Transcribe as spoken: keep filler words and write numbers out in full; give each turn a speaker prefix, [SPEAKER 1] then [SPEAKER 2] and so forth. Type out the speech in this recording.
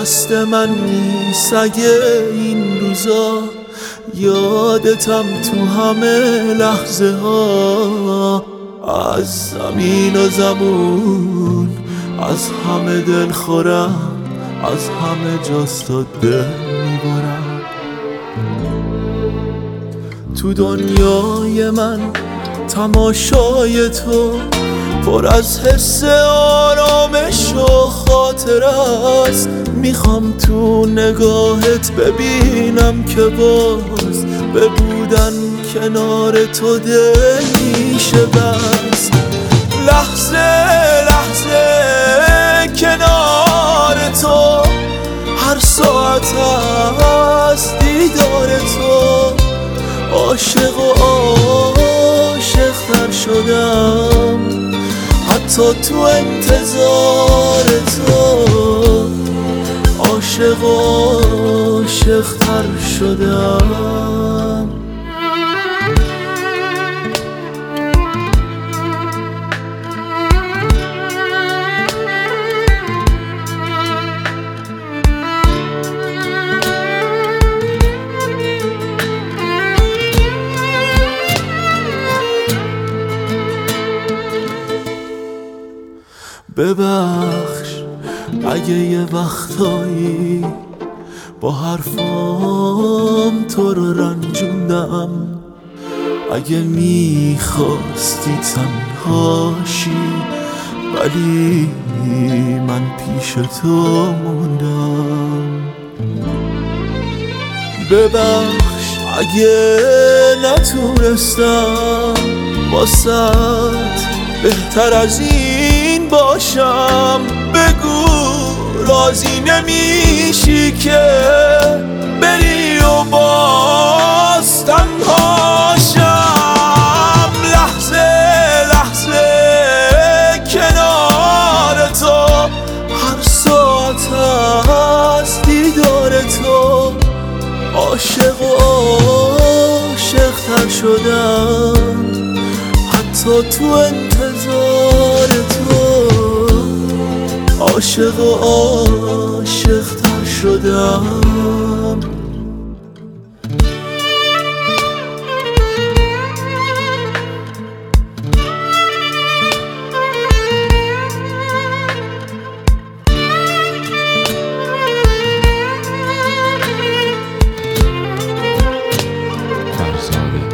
[SPEAKER 1] دست من نیست اگه این روزا یادتم تو همه لحظه ها. از زمین و زمون از همه دل خورم، از همه جاست و دل میبرم. تو دنیای من تماشای تو پر از حس آرامش و خاطر است. میخوام تو نگاهت ببینم که باز به بودن کنار تو دل میشه بس. لحظه لحظه کنار تو، هر ساعت از دیدار تو عاشق و عاشق‌تر شدم. حتی تو انتظار تو عاشق و عاشق‌تر شدم. ببخش اگه یه وقتایی با حرفام تو رو رنجوندم. اگه میخواستی تنهاشی ولی من پیش تو موندم. ببخش اگه نتونستم واسط بهتر از این باشم. بگو راضی نمیشی که بری و باز تنهاشم. لحظه لحظه کنار تو، هر ساعت از دیدار تو عاشق و عاشق‌تر شدم. حتی تو انتظار تو عاشق و عاشق‌تر شدم.
[SPEAKER 2] فرزاد